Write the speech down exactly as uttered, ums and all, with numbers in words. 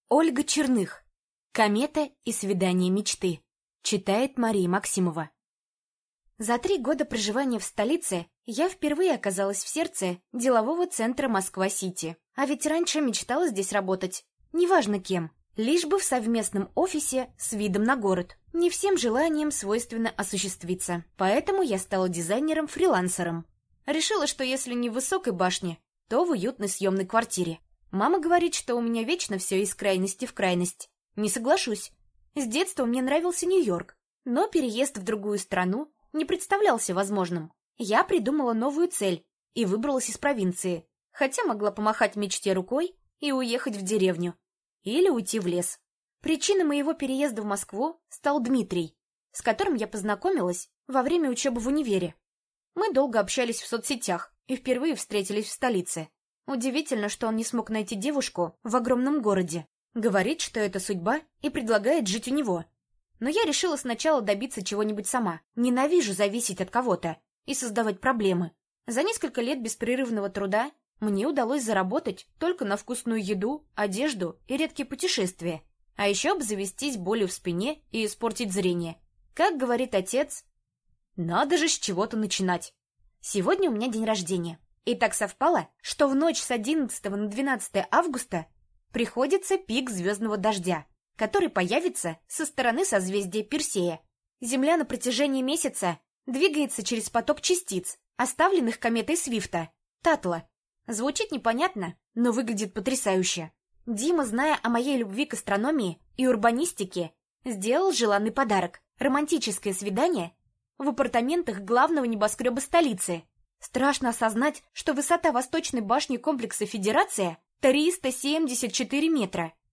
Ольга Черных. «Комета и свидание мечты». Читает Мария Максимова. За три года проживания в столице я впервые оказалась в сердце делового центра Москва-Сити. А ведь раньше мечтала здесь работать. Неважно кем, лишь бы в совместном офисе с видом на город. Не всем желаниям свойственно осуществиться. Поэтому я стала дизайнером-фрилансером. Решила, что если не в высокой башне, то в уютной съемной квартире. Мама говорит, что у меня вечно все из крайности в крайность. Не соглашусь. С детства мне нравился Нью-Йорк, но переезд в другую страну не представлялся возможным. Я придумала новую цель и выбралась из провинции, хотя могла помахать мечте рукой и уехать в деревню. Или уйти в лес. Причиной моего переезда в Москву стал Дмитрий, с которым я познакомилась во время учебы в универе. Мы долго общались в соцсетях и впервые встретились в столице. Удивительно, что он не смог найти девушку в огромном городе. Говорит, что это судьба, и предлагает жить у него. Но я решила сначала добиться чего-нибудь сама. Ненавижу зависеть от кого-то и создавать проблемы. За несколько лет беспрерывного труда мне удалось заработать только на вкусную еду, одежду и редкие путешествия. А еще обзавестись болью в спине и испортить зрение. Как говорит отец, надо же с чего-то начинать. Сегодня у меня день рождения. И так совпало, что в ночь с одиннадцатого на двенадцатое августа приходится пик звездного дождя, который появится со стороны созвездия Персея. Земля на протяжении месяца двигается через поток частиц, оставленных кометой Свифта, Татла. Звучит непонятно, но выглядит потрясающе. Дима, зная о моей любви к астрономии и урбанистике, сделал желанный подарок – романтическое свидание в апартаментах главного небоскреба столицы. Страшно осознать, что высота восточной башни комплекса «Федерация» триста семьдесят четыре метра.